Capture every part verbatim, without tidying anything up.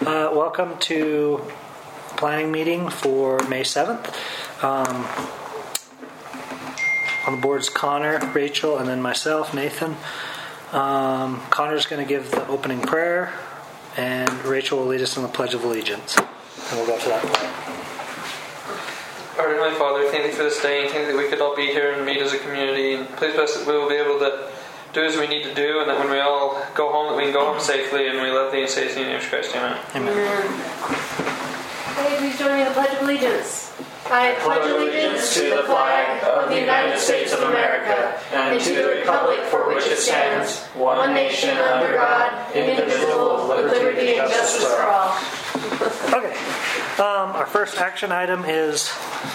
Uh, welcome to planning meeting for May seventh. Um, on the board's Connor, Rachel, and then myself, Nathan. Um, Connor's going to give the opening prayer, and Rachel will lead us in the Pledge of Allegiance. And we'll go to that point. Our Heavenly Father, thank you for this day, and thank you that we could all be here and meet as a community. And please bless that we will be able to do as we need to do, and that when we all go home, that we can go home safely, and we love thee and say in the name of Christ. Amen. Amen. Amen. Okay, please join me in the Pledge of Allegiance. I pledge allegiance to the flag of the United States of America and to the republic for which it stands, one nation under God, indivisible, with liberty and justice for all. Okay. Um, our first action item is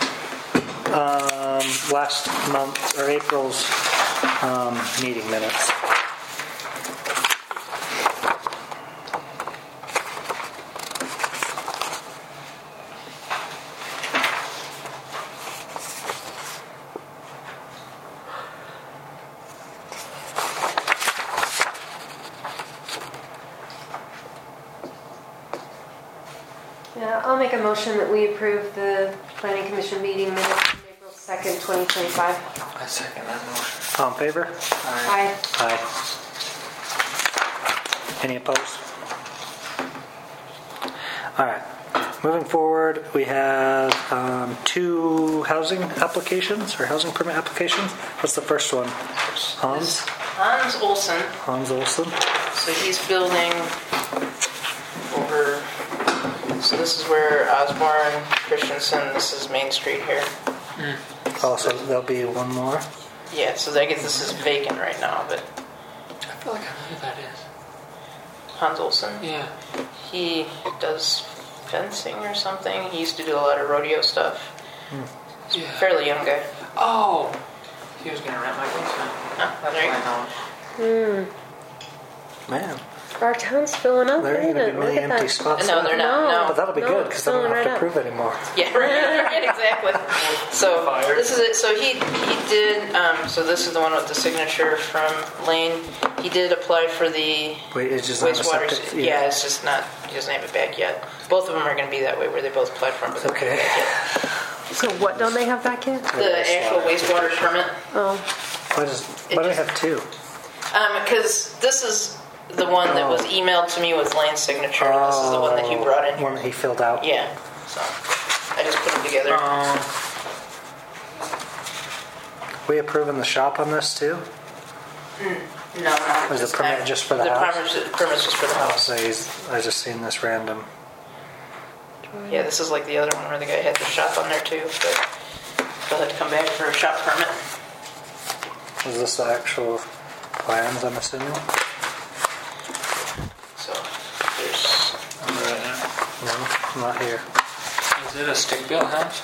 um, last month, or April's um, meeting minutes. Yeah, I'll make a motion that we approve the Planning Commission meeting minutes from April second, twenty twenty-five. I second that motion. All in favor? Aye. Aye. Any opposed? All right. Moving forward, we have um, two housing applications or housing permit applications. What's the first one? Hans? Hans Olsen. Hans Olsen. So he's building over. So this is where Osborne, Christensen. This is Main Street here. Mm. Also, there'll be one more. Yeah. So I guess this is vacant right now, but I feel like I know who that is. Hans Olsen. Yeah. He does fencing or something. He used to do a lot of rodeo stuff. Mm. He's Yeah. a fairly young guy. Oh, he was gonna rent my basement. Huh, there you go. Hmm. Man, Our town's filling up. there are isn't going to it? be many Look at empty that. spots. No, they're not. No. But that'll be No, good because then we don't filling have to right prove anymore. Yeah, right, right, exactly. So this is it. So he he did. Um, so this is the one with the signature from Lane. He did apply for the Wait, it's just not a wastewater. septic. Yeah, it's just not. He doesn't have it back yet. Both of them are going to be that way, where they both applied for them, but they don't Okay. have it back So what don't they have back yet? yet. The actual wastewater permit. Oh. Why, does, why do we have two? Um, because this is the one that was emailed to me with Lane's signature. and This is the one that he brought in. One that he filled out. Yeah. So I just put them together. Um, we approving the shop on this too? no, not Was the this permit time. just for the the house? Permit, permit's just for the house. So he's, I just seen this random. Yeah, this is like the other one where the guy had the shop on there too, but they'll have to come back for a shop permit. Is this the actual plans, I'm assuming? So there's Right now. No, not here. Is it a stick-built house?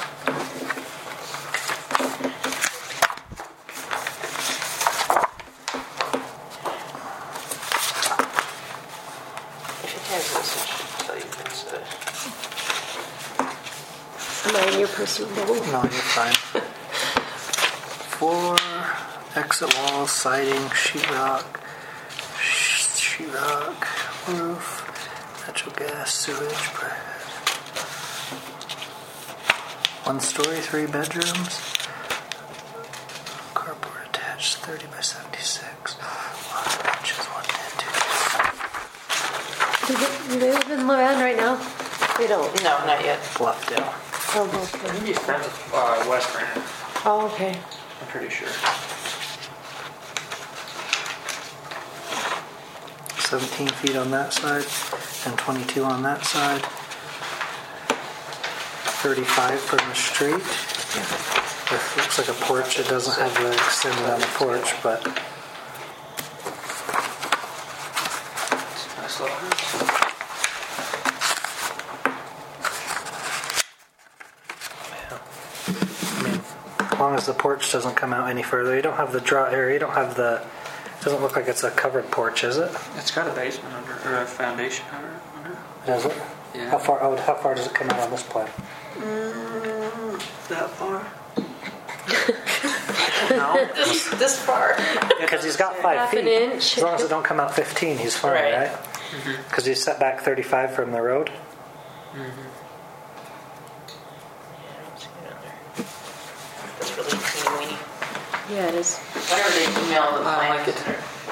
if it has this, it should tell you it's uh, Am I in your personal bubble? No, you're fine. Floor, exit walls, siding, sheetrock, sh- sheetrock, roof, natural gas, sewage, per- one story, three bedrooms, carport attached, thirty by seventy-six, lot benches, one and two, Do they, do they live in Luann right now? They don't. no, not yet. Bluffdale. Oh, I okay. think he's friends with uh, West Brandon. Oh, okay. I'm pretty sure. seventeen feet on that side and twenty-two on that side. thirty-five from the street. It looks like a porch. It doesn't have the extended on the porch, but It's a nice little house. I mean, as long as the porch doesn't come out any further. You don't have the draw area. You don't have the. It doesn't look like it's a covered porch, is it? It's got a basement under, or a foundation under it. Under it. Does it? Yeah. How far? Oh, how far does it come out on this plan? Mm, that far? No. This, this far. Because he's got five Half feet. an inch. As long as it don't come out fifteen, he's fine, Right. right? Because he's set back thirty-five from the road. Mm-hmm. Yeah, I don't see it on there. That's really teeny weeny. Yeah, it is. Whenever they email the I like plans. it.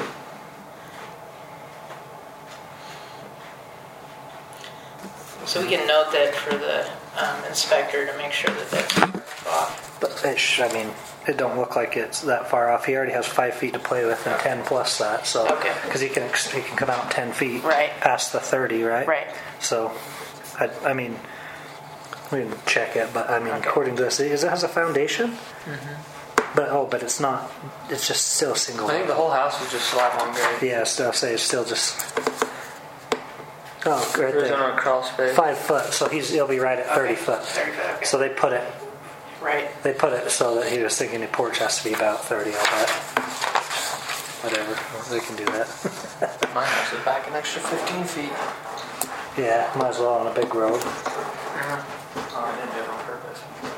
So we can note that for the um, inspector to make sure that that's off. But it sh- I mean, it don't look like it's that far off. He already has five feet to play with and ten plus that. So Okay. because he can ex- he can come out ten feet Right. past the thirty, right? Right. So, I, I mean, we can check it, but I mean, Okay. according to this, it has a foundation. Mm-hmm. But oh, but it's not. It's just still single. I think the whole house was just slab on grade. Yeah, so I'll say it's still just. Oh, right There's there. no crawl space. Five foot, so he's he'll be right at thirty Okay. foot. thirty foot, okay. So they put it Right. they put it so that he was thinking the porch has to be about thirty. I'll bet. Whatever, they can do that. My house is back an extra fifteen feet. Yeah, might as well on a big road. Oh, I didn't do it on purpose.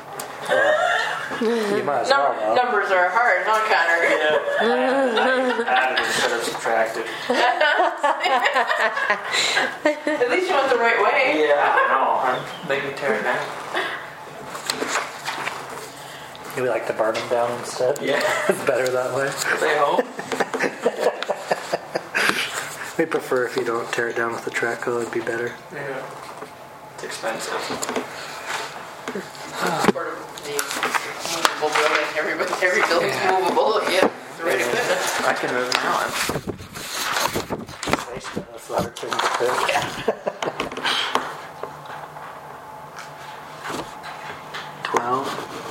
You might as Num- well. though. numbers are hard, huh, Connor? I added instead of subtracted. At least you went the right way. Yeah, I know. I'm making me tear it down. You would like to burn them down instead? Yeah. It's better that way. They hope. We prefer if you don't tear it down with the track, though, it'd be better. Yeah. It's expensive. Part of the movable building. Everybody, every building's Yeah. movable. Yeah. The right Yeah. equipment. I can move it now. Basement, that's the hard thing to fit. Yeah. twelve.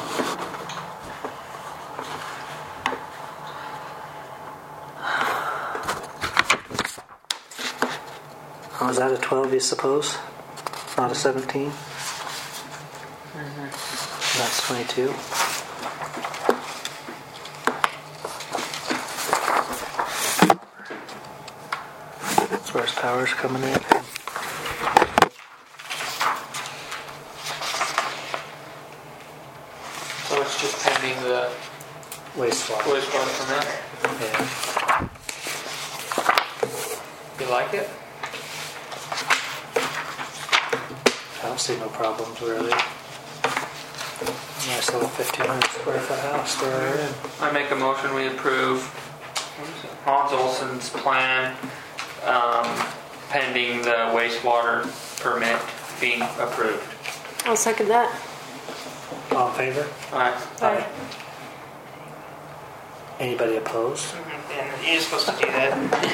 Oh, is that a twelve, you suppose? Not a seventeen? Mm-hmm. That's twenty-two. That's where his power's coming in. So it's just pending the Wastewater. wastewater permit. Yeah. You like it? I don't see no problems really. Nice little fifteen hundred square foot house there in. I make a motion we approve Hans Olson's plan um, pending the wastewater permit being approved. I'll second that. All in favor? Alright. Aye. Anybody opposed? And you're supposed to do that.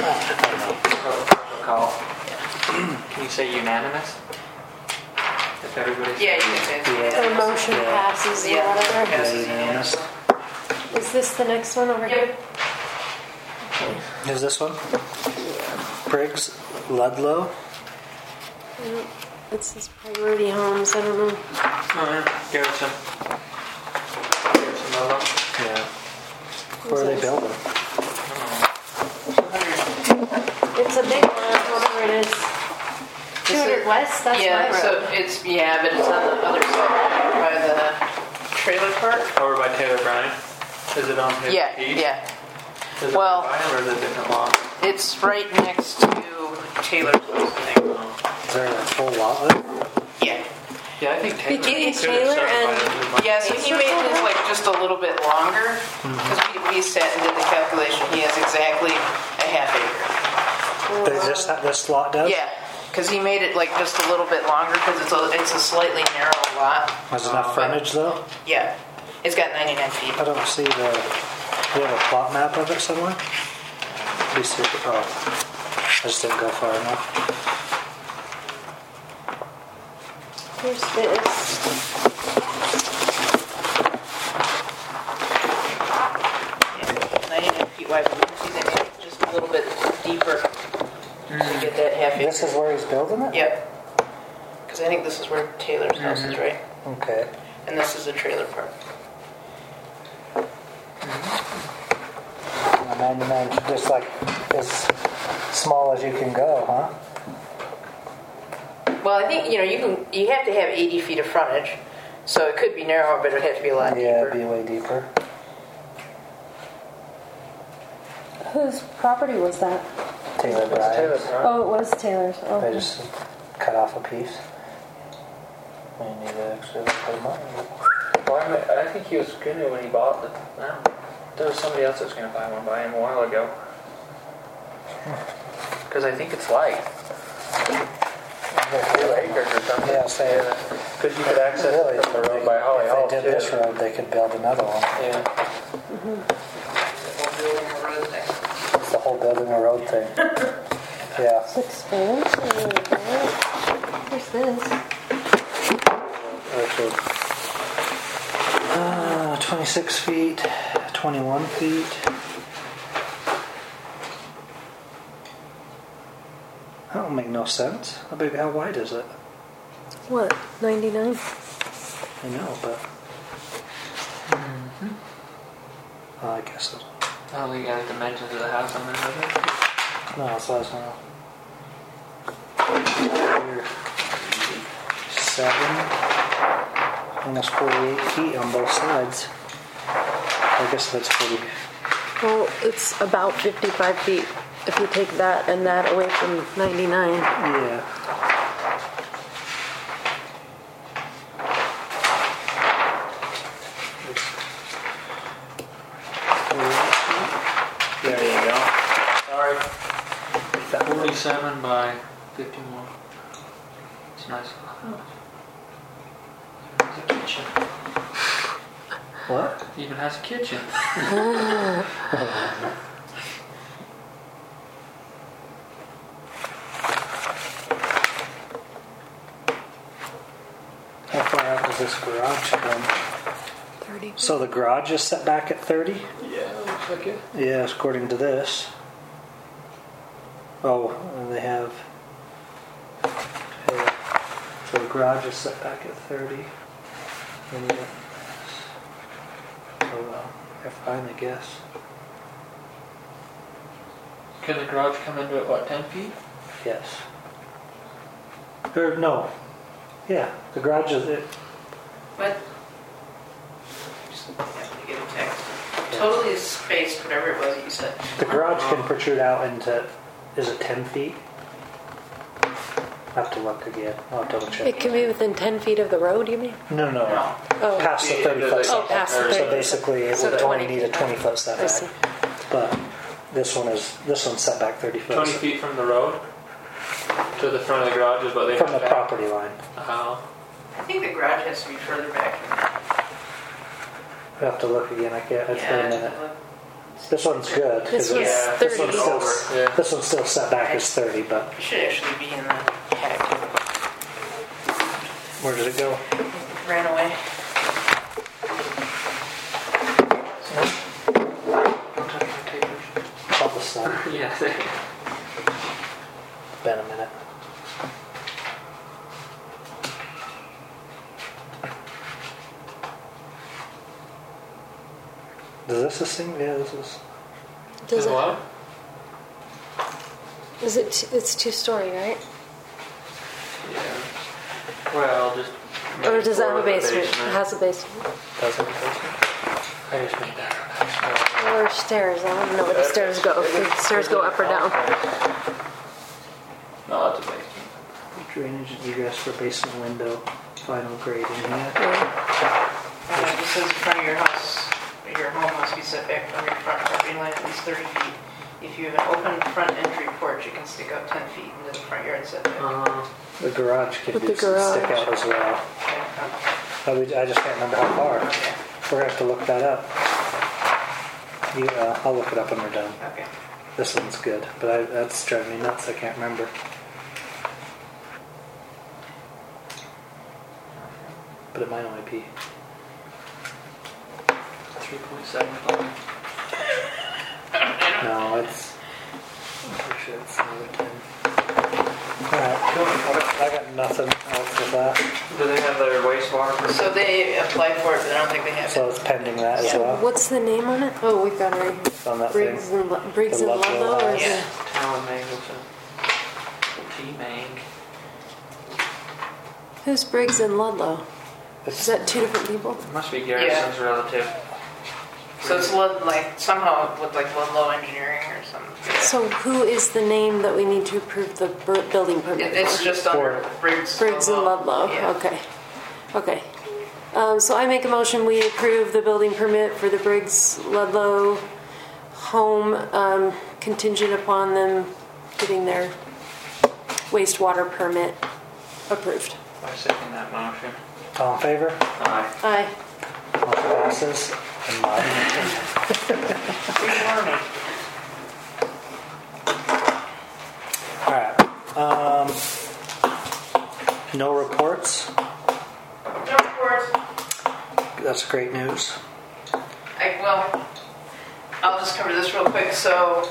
Call. Can you say unanimous? If everybody's Yeah, you can say Yeah. The motion Yeah. passes or Yeah. whatever. Yes. Yeah, unanimous. Is this the next one over here? Is this one? Briggs Ludlow? It says Priority Homes. I don't know. Oh, yeah. Garrison. Garrison Ludlow. Yeah. Where are they building? It's a big one, whatever it is. two hundred West, that's Yeah, my so road. it's, yeah, but it's on the other side by the trailer park. Over by Taylor Bryan. Is it on his Yeah, piece? yeah. Is it Well- by him or is it a different lot? It's right next to Taylor's place, I think. Is there a full lot there? Yeah. Yeah, I think Taylor. Between could have Taylor subdivided and- it as much. Yeah, so he made his like just a little bit longer because we, we sat and did the calculation. He has exactly a half acre. Does this, this lot does? Yeah, because he made it like just a little bit longer because it's a it's a slightly narrow lot. Has enough frontage though? Yeah, it's got ninety-nine feet. I don't see the. Do you have a plot map of it somewhere? Be super. Oh, I just didn't go far enough. Here's this. Yeah, ninety-nine feet wide, but you can see they made it just a little bit deeper to get that half acre. This is where he's building it? Yep. Because I think this is where Taylor's house is, right? Okay. And this is a trailer park. ninety-nine, just like as small as you can go, huh? Well, I think you know you can. You have to have eighty feet of frontage, so it could be narrower, but it'd have to be a lot Yeah, deeper. it'd be way deeper. Whose property was that? Taylor It's Bryan. Taylor Bryan. Oh, it was Taylor's. They Okay. just cut off a piece. We need to actually look them up. Well, I, mean, I think he was gonna when he bought the. No, there was somebody else that was gonna buy one by him a while ago. Because I think it's light. Two acres or something. Yeah, say Because you could access really, it from the road by Holly Hall if they did too. this road, they could build another one. Yeah. It's the whole building a road thing. Yeah. It's expensive. Where's this? Actually, uh, twenty-six feet, twenty-one feet. That don't make no sense. How big? How wide is it? What? ninety-nine? I know, but. Mm-hmm. Oh, I guess it. I don't think you got the dimensions of the house on there, does it? No, that's what I was gonna. Here. Seven. Almost forty-eight feet on both sides. I guess that's pretty. Well, it's about fifty-five feet if you take that and that away from ninety-nine. Yeah. There you go. Sorry. forty-seven by fifty-one. It's nice. There's a kitchen. What? It even has a kitchen. How far out does this garage come? thirty. So the garage is set back at thirty? Yeah, looks like it. Yeah, according to this. Oh, and they have. Yeah. So the garage is set back at thirty. And you got- oh well, they're fine, I guess. Can the garage come into it, what, ten feet? Yes. Or no. Yeah, the garage is it. What? Just have to get a text. Totally spaced, whatever it was that you said. The garage can protrude out into. Is it ten feet? I have to look again. I'll double check. It can be within ten feet of the road, you mean? No, no. No. Oh, Past the thirty foot Oh, setback. past the So thirty. basically, it So would only twenty need a feet. twenty foot I see. setback. But this one is this one's set back thirty foot. twenty feet from the road to the front of the garage is what they From the have back? property line. Oh. I think the garage has to be further back than that. We have to look again. I can't. It's Yeah, been a minute. look. This one's good. 'cause This one's it's- Yeah, this thirty. one's still, Over, yeah. this one's still set back as thirty, but It should actually be in the pack. where did it go? Ran away. All the sun. Yeah. Been a minute. Is this a thing? Yeah, this is. Does it? What? Is it? T- it's two story, right? Yeah. Well, just. Or does it have a maybe basement? basement. It has a basement. Doesn't it? I just made that. Or stairs. I don't know where the stairs go. If the stairs go up or down. No, that's a basement. Drainage and egress for basement window. Final grading. Yeah. Yeah. Uh, it says in front of your house, your home must be set back from your front property line at least thirty feet. If you have an open front entry porch, it can stick out ten feet into the front yard setback. Uh, The garage could With do the garage. stick out as well. Okay. I, would, I just can't remember how far. Okay. We're gonna have to look that up. You, uh, I'll look it up when we're done. Okay. This one's good, but I, that's driving me nuts. I can't remember. But it might only be. three point seven five. No, it's. I'm pretty sure it's another ten. Alright, I got nothing else with that. Do they have their wastewater? For So they applied for it, but I don't think they have So it. it's pending that as Yeah. well. What's the name on it? Oh, we've got it right here. It's on that Briggs thing. and, Lu- Briggs The and Ludlow Ludlow, or is house. it? Talon Mangleton. T-Mang. Who's Briggs and Ludlow? Is It's, that two different people? Must be Garrison's relative. So it's Lud- like somehow with like Ludlow Engineering or something. So who is the name that we need to approve the bur- building permit It, it's for? just under Briggs. Briggs and Ludlow. Yeah. Okay. Okay. Um, so I make a motion we approve the building permit for the Briggs Ludlow home, um, contingent upon them getting their wastewater permit approved. I second that motion. All in favor? Aye. Aye. Motion passes. And mine. All right. Um, no reports. No report. That's great news. I, well, I'll just cover this real quick. So,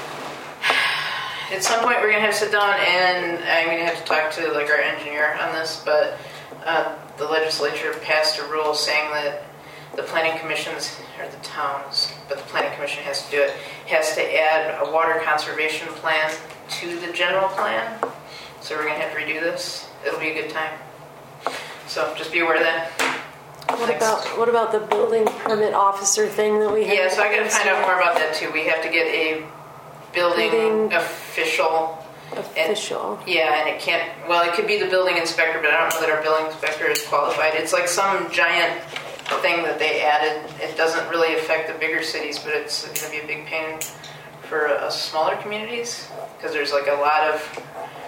at some point, we're gonna have to sit down, and I'm gonna have to talk to like our engineer on this. But uh, the legislature passed a rule saying that the planning commissions, or the towns, but the planning commission has to do it, has to add a water conservation plan to the general plan. So we're gonna have to redo this. It'll be a good time. So just be aware of that. What Next. about what about the building permit officer thing that we have? Yeah, so I gotta find out more about that too. We have to get a building, Building official. Official. And, yeah, and it can't, well, it could be the building inspector, but I don't know that our building inspector is qualified. It's like some giant thing that they added. It doesn't really affect the bigger cities, but it's gonna be a big pain for uh, smaller communities, because there's like a lot of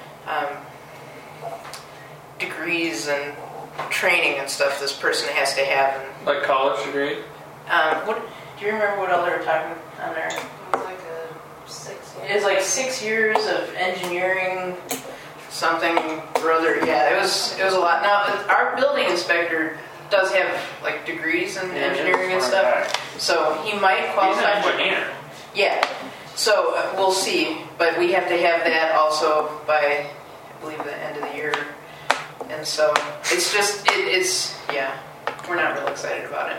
um, degrees and training and stuff this person has to have. And, Like college degree? um, what do you remember what all they were talking on there? It was like a six. It's like six years of engineering, something or other. Yeah, it was it was a lot. Now our building inspector does have like degrees in Yeah, engineering and he's a stuff, smart guy. so he might He's qualify. an engineer. Yeah, so uh, we'll see, but we have to have that also by I believe the end of the year, and so it's just it, it's yeah, we're not real excited about it.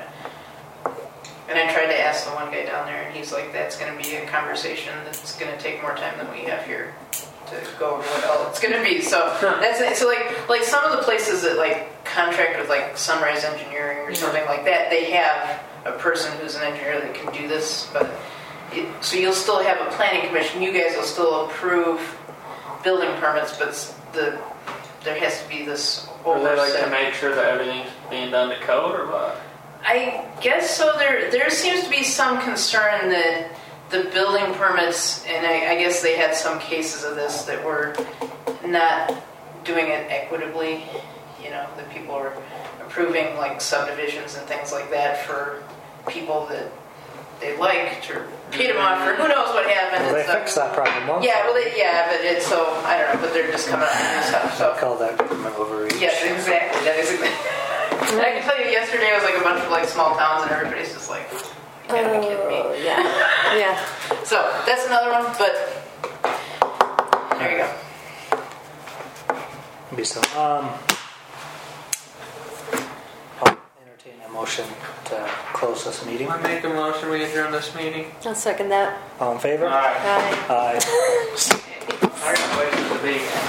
And I tried to ask the one guy down there, and he's like, that's going to be a conversation that's going to take more time than we have here to go over what all it's going to be. So that's it. So like, like some of the places that like contract with like Sunrise Engineering or something like that, they have a person who's an engineer that can do this. But it, so you'll still have a planning commission. You guys will still approve building permits, but the there has to be this Or they like oversight. to make sure that everything's being done to code, or what? I guess so. There, there seems to be some concern that the building permits, and I, I guess they had some cases of this that were not doing it equitably. You know, that people were approving like subdivisions and things like that for people that they liked or paid them off, or who knows what happened. Well, they and stuff. fixed that problem once. Yeah, well, they, yeah, but it's so I don't know, but they're just coming up with new stuff. So I call that government overreach. yes, exactly. That is exactly. And I can tell you, yesterday was like a bunch of like small towns, and everybody's just like, "You gotta be kidding me." Oh, yeah. Yeah. So that's another one, but there you go. Be so. Um, I'll entertain a motion to close this meeting. I make a motion we adjourn this meeting. I'll second that. All in favor? Alright. Aye. Aye. I got places to be.